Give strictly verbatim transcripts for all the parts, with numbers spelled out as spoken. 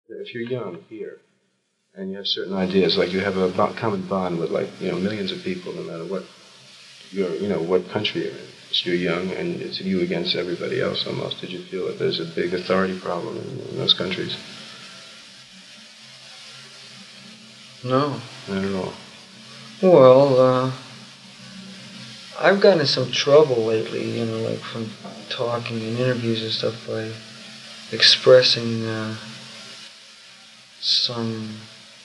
If you're young here and you have certain ideas, like you have a bo- common bond with like you know millions of people, no matter what you're, you know, what country you're in. So you're young and it's you against everybody else almost. Did you feel that there's a big authority problem in, in those countries? No. Not at all. Well, uh, I've gotten in some trouble lately, you know, like from talking in interviews and stuff by expressing uh, some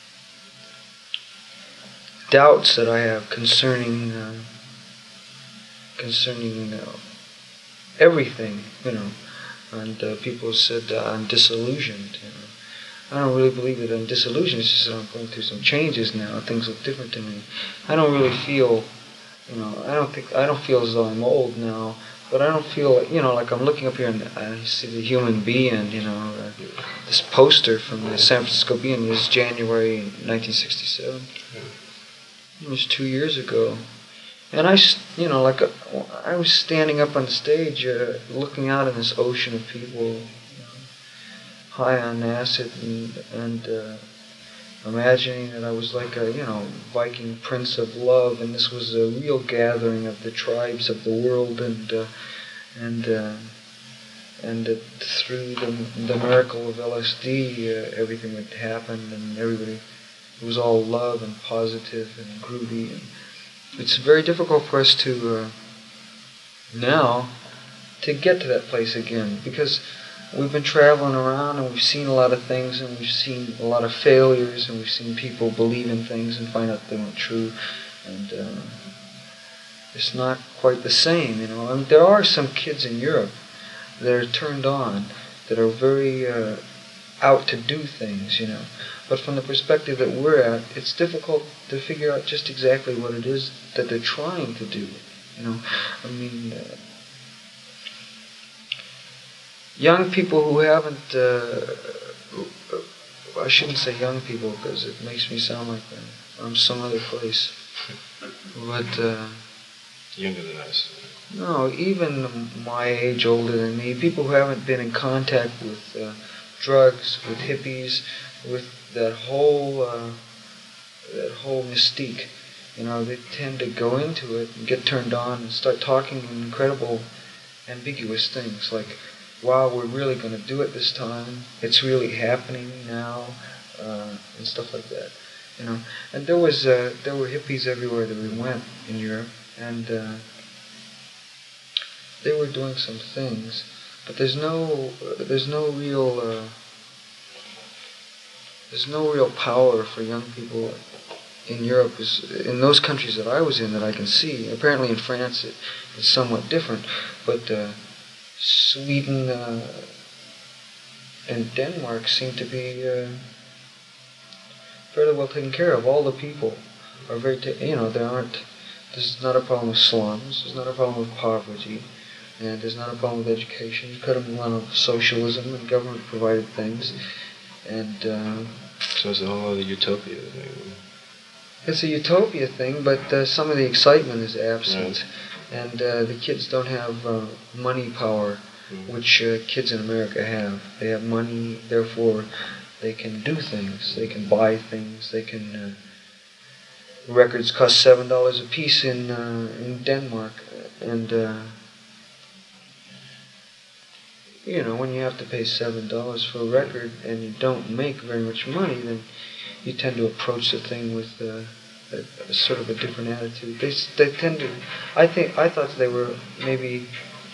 doubts that I have concerning uh, concerning uh, everything, you know. And uh, people said uh, I'm disillusioned. You know. I don't really believe that I'm disillusioned. It's just that I'm going through some changes now. Things look different to me. I don't really feel, you know, I don't think I don't feel as though I'm old now. But I don't feel, you know, like I'm looking up here and I see the human being, you know, uh, this poster from the San Francisco Being is January nineteen sixty-seven. It was two years ago. And I, you know, like uh, I was standing up on the stage, uh, looking out in this ocean of people, you know, high on acid, and, and uh, imagining that I was like a, you know, Viking prince of love, and this was a real gathering of the tribes of the world, and uh, and uh, and that through the the miracle of L S D, uh, everything would happen, and everybody, it was all love and positive and groovy, and it's very difficult for us to uh, now to get to that place again, because we've been traveling around and we've seen a lot of things, and we've seen a lot of failures, and we've seen people believe in things and find out they weren't true, and uh, it's not quite the same, you know. I mean, there are some kids in Europe that are turned on, that are very uh, out to do things, you know. But from the perspective that we're at, it's difficult to figure out just exactly what it is that they're trying to do, you know. I mean, uh, young people who haven't, uh, I shouldn't say young people because it makes me sound like I'm from some other place, but uh, Younger than us. no, even my age, older than me, people who haven't been in contact with uh, drugs, with hippies, with that whole uh, that whole mystique, you know, they tend to go into it and get turned on and start talking incredible, ambiguous things like, "Wow, we're really going to do it this time. It's really happening now," uh, and stuff like that, you know. And there was uh, there were hippies everywhere that we went in Europe, and uh, they were doing some things, but there's no uh, there's no real uh, there's no real power for young people in Europe, is in those countries that I was in, that I can see. Apparently in France it, it's somewhat different, but uh, Sweden uh, and Denmark seem to be uh, fairly well taken care of. All the people are very, ta- you know, there aren't, there's not a problem with slums, there's not a problem with poverty, and there's not a problem with education. You cut them along with socialism and government provided things, and uh, So it's a whole other utopia thing. it's a utopia thing, but uh, some of the excitement is absent, Right. and uh, the kids don't have uh, money power, Mm. which uh, kids in America have. They have money, therefore they can do things, they can buy things, they can. Uh, records cost seven dollars a piece in uh, in Denmark, and uh, you know, when you have to pay seven dollars for a record and you don't make very much money, then you tend to approach the thing with uh, a, a sort of a different attitude. They they tend to. I think I thought they were maybe.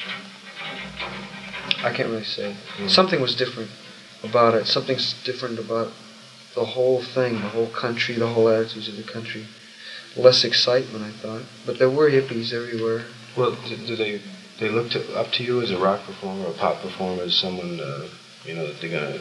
I can't really say. Mm. Something was different about it. Something's different about the whole thing, the whole country, the whole attitudes of the country. Less excitement, I thought, but there were hippies everywhere. Well, do, do they they look to, up to you as a rock performer, or a pop performer, as someone uh, you know that they're gonna,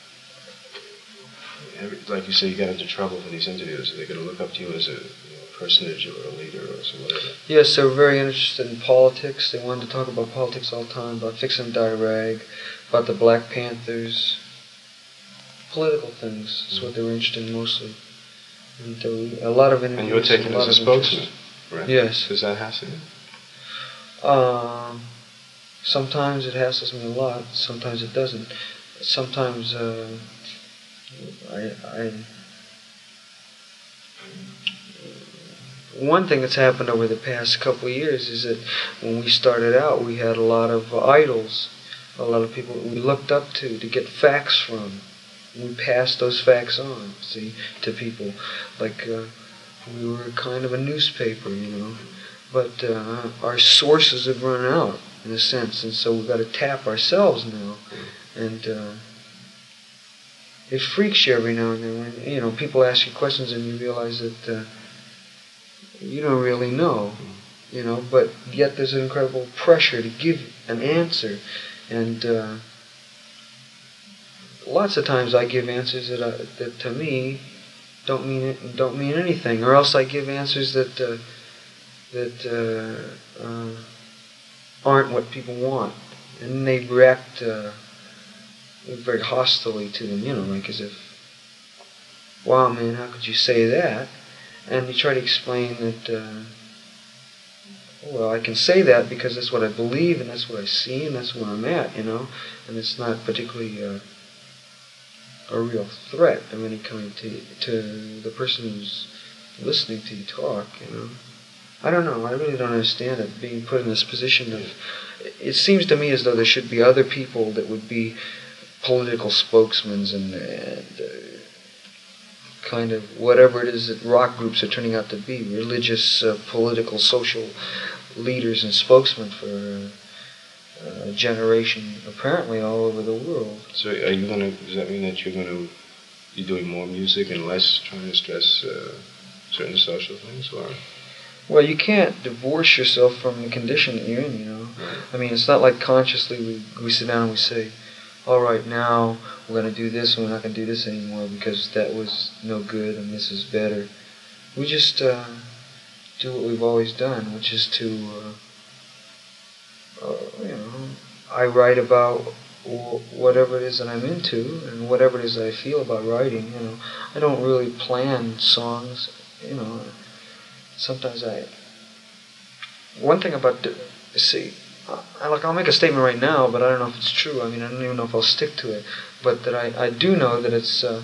every, like you say, you got into trouble for these interviews. Are they gonna look up to you as a, you know, personage or a leader or something like that? Yes, they were very interested in politics. They wanted to talk about politics all the time, about fixing Dirag, about the Black Panthers, political things. That's what they were interested in mostly. And there were a lot of interviews. And you were taken a lot as a of spokesman, interest. right? Yes. Does that hassle you? Um, sometimes it hassles me a lot. Sometimes it doesn't. Sometimes uh, I, I one thing that's happened over the past couple of years is that when we started out, we had a lot of idols, a lot of people that we looked up to to get facts from. We passed those facts on, see, to people. Like uh, we were kind of a newspaper, you know. But uh, our sources have run out, in a sense, and so we've got to tap ourselves now. And uh, it freaks you every now and then when, you know, people ask you questions and you realize that uh, you don't really know, you know, but yet there's an incredible pressure to give an answer. And uh, lots of times I give answers that, I, that to me don't mean don't mean anything, or else I give answers that uh, that uh, uh, aren't what people want, and they react uh, very hostilely to them, you know, like as if, wow, man, how could you say that? And you try to explain that, uh, well, I can say that because that's what I believe, and that's what I see, and that's where I'm at, you know, and it's not particularly uh, a real threat of any kind to to the person who's listening to you talk, you know. I don't know, I really don't understand it, being put in this position of, it seems to me as though there should be other people that would be political spokesmen and, and uh, kind of whatever it is that rock groups are turning out to be, religious, uh, political, social leaders and spokesmen for uh, a generation apparently all over the world. So are you going to, does that mean that you're going to be doing more music and less trying to stress uh, certain social things, or? Well, you can't divorce yourself from the condition that you're in, you know. Right. I mean, it's not like consciously we, we sit down and we say, all right, now we're going to do this and we're not going to do this anymore because that was no good and this is better. We just uh, do what we've always done, which is to, uh, uh, you know, I write about w- whatever it is that I'm into and whatever it is that I feel about writing, you know. I don't really plan songs, you know. Sometimes I... One thing about... See... I, like, I'll make a statement right now, but I don't know if it's true. I mean, I don't even know if I'll stick to it. But that I, I do know that it's uh,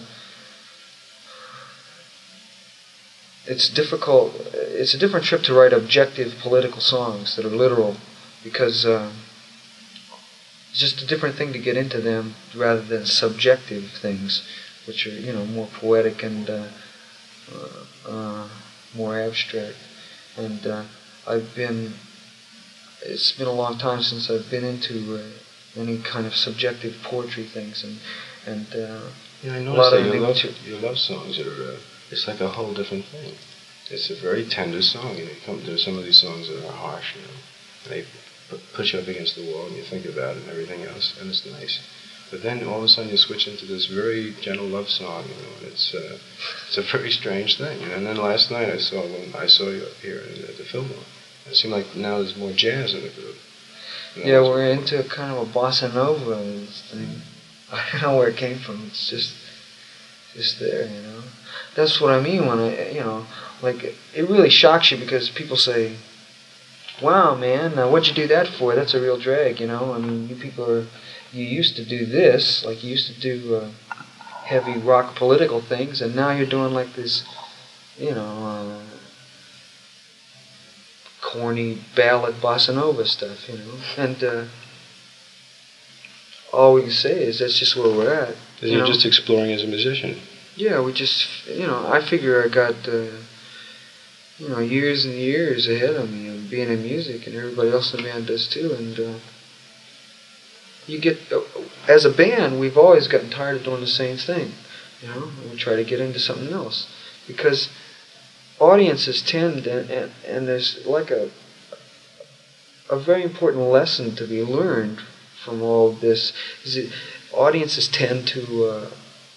it's difficult. It's a different trip to write objective political songs that are literal, because uh, it's just a different thing to get into them rather than subjective things, which are, you know, more poetic and uh, uh, uh, more abstract. And uh, I've been. It's been a long time since I've been into uh, any kind of subjective poetry things, and and uh, yeah, I a noticed lot that of your love, to, your love songs are uh, it's like a whole different thing. It's a very tender song. You know, you come, there's some of these songs that are harsh, you know, and they p- push you up against the wall, and you think about it and everything else, and it's nice. But then all of a sudden you switch into this very gentle love song, you know, and it's uh, it's a very strange thing. You know? And then last night I saw when I saw you up here in the, the Fillmore. It seemed like now there's more jazz in the group. You know, yeah, we're into kind of a bossa nova thing. I don't know where it came from. It's just, just there, you know. That's what I mean when I, you know, like it really shocks you because people say, "Wow, man, uh, what'd you do that for? That's a real drag," you know. I mean, you people are, you used to do this, like you used to do uh, heavy rock political things, and now you're doing like this, you know. Uh, corny ballad bossa nova stuff, you know, and uh, all we can say is that's just where we're at. You you're know? Just exploring as a musician. Yeah, we just, you know, I figure I got, uh, you know, years and years ahead of me of being in music, and everybody else in the band does too, and uh, you get, uh, as a band, we've always gotten tired of doing the same thing, you know, and we try to get into something else, because audiences tend, and, and, and there's like a a very important lesson to be learned from all of this, is that audiences tend to uh,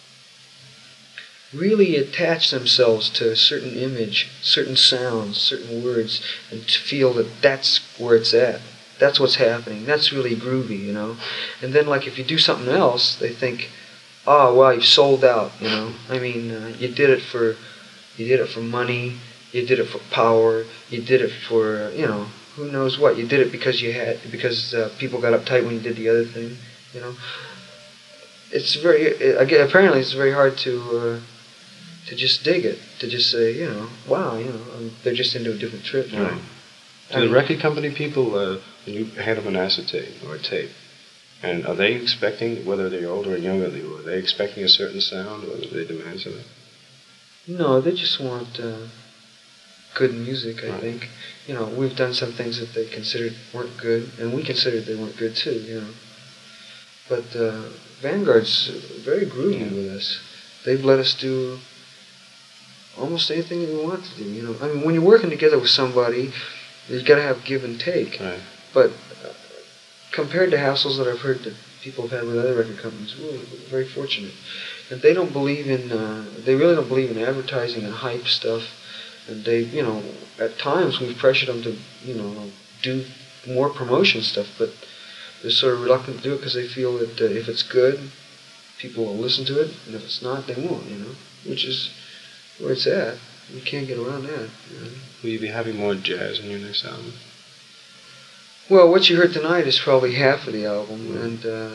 really attach themselves to a certain image, certain sounds, certain words, and to feel that that's where it's at. That's what's happening. That's really groovy, you know. And then, like, if you do something else, they think, "Oh, wow, you've sold out," you know. I mean, uh, you did it for... You did it for money, you did it for power, you did it for, uh, you know, who knows what. You did it because you had, because uh, people got uptight when you did the other thing, you know. it's very it, again, apparently it's very hard to uh, to just dig it, to just say, you know, wow, you know, um, they're just into a different trip now. Right. Do the record company people, uh, when you hand them an acetate or a tape, and are they expecting, whether they're older or younger than you, are they expecting a certain sound, or do they demand something? No, they just want uh, good music, I Right. think. You know, we've done some things that they considered weren't good, and we considered they weren't good too, you know. But uh, Vanguard's very groovy Yeah. with us. They've let us do almost anything that we want to do, you know. I mean, when you're working together with somebody, you got to have give and take. Right. But uh, compared to hassles that I've heard that people have had with other record companies, we're very fortunate. And they don't believe in, uh, they really don't believe in advertising and hype stuff. And they, you know, at times we've pressured them to, you know, do more promotion stuff, but they're sort of reluctant to do it because they feel that uh, if it's good, people will listen to it, and if it's not, they won't, you know, which is where it's at. You can't get around that, you know. Will you be having more jazz in your next album? Well, what you heard tonight is probably half of the album, Mm. and uh,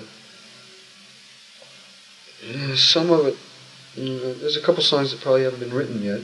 yeah, some of it, mm, there's a couple songs that probably haven't been written yet.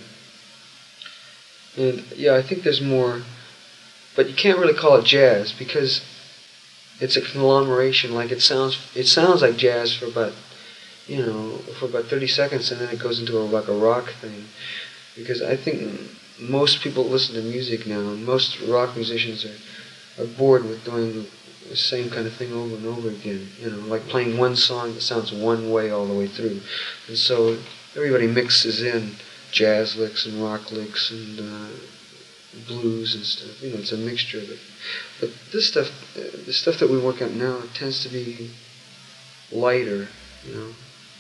And yeah, I think there's more, but you can't really call it jazz because it's a conglomeration. Like it sounds, it sounds like jazz for about, you know, for about thirty seconds, and then it goes into a, like a rock thing. Because I think most people listen to music now, and most rock musicians are, are bored with doing the same kind of thing over and over again. You know, like playing one song that sounds one way all the way through. And so everybody mixes in jazz licks and rock licks and uh, blues and stuff. You know, it's a mixture of it. But this stuff, uh, the stuff that we work on now, tends to be lighter. You know,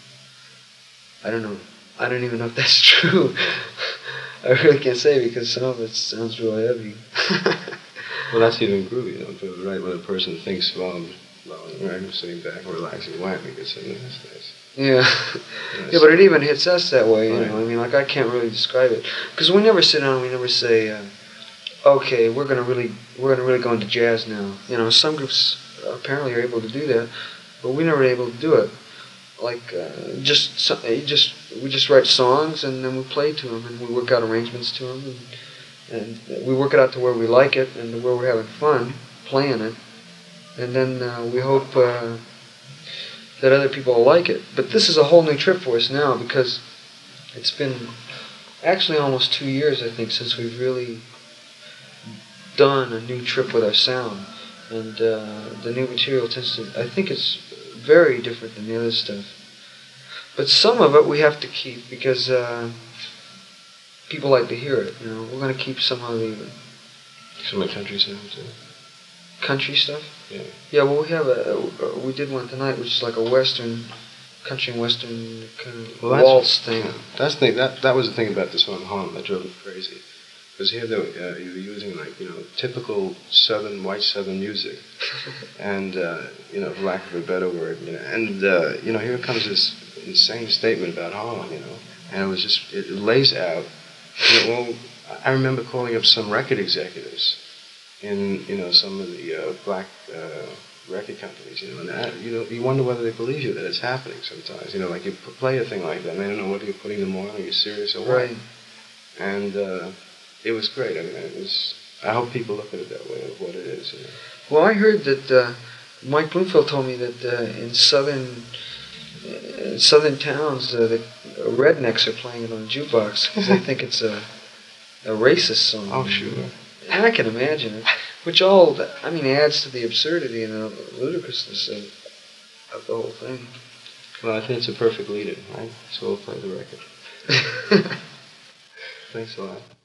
I don't know. I don't even know if that's true. I really can't say because some of it sounds real heavy. Well, that's even groovy, you know, but right when a person thinks, well, I'm, well, I'm sitting back, relaxing, wham, you get something that's nice. Yeah. Nice. Yeah, but it even hits us that way, you Right. know. I mean, like, I can't really describe it. Because we never sit down and we never say, uh, okay, we're going to really, we're going to really go into jazz now. You know, some groups apparently are able to do that, but we never able to do it. Like, uh, just, so- you just, we just write songs and then we play to them and we work out arrangements to them and, and we work it out to where we like it and to where we're having fun playing it. And then uh, we hope uh, that other people will like it. But this is a whole new trip for us now because it's been actually almost two years, I think, since we've really done a new trip with our sound. And uh, the new material tends to, I think it's very different than the other stuff. But some of it we have to keep because uh, people like to hear it. You know, we're going to keep some of the Some of the country sounds, too. country stuff. Yeah. Yeah, well, we have a, a we did one tonight, which is like a western, country and western kind of Well, that's- waltz thing. Yeah. That's the thing, that, that was the thing about the song Home that drove me crazy. Because here they were, uh, you were using, like, you know, typical southern, white southern music. And, uh, you know, for lack of a better word, you know, and, uh, you know, here comes this insane statement about Harlem, you know, and it was just, it lays out, you know, well, I remember calling up some record executives in, you know, some of the uh, black uh, record companies, you know, and that, you know, you wonder whether they believe you that it's happening sometimes, you know, like you p- play a thing like that, and they don't know whether you're putting them on, are you serious or what? Right. And uh, it was great, I mean, it was, I hope people look at it that way, of what it is, you know. Well, I heard that uh, Mike Bloomfield told me that uh, in southern in southern towns, uh, the rednecks are playing it on the jukebox because they think it's a a racist song. Oh, sure. And I can imagine it, which all I mean adds to the absurdity and the ludicrousness of of the whole thing. Well, I think it's a perfect lead-in, right? So we'll play the record. Thanks a lot.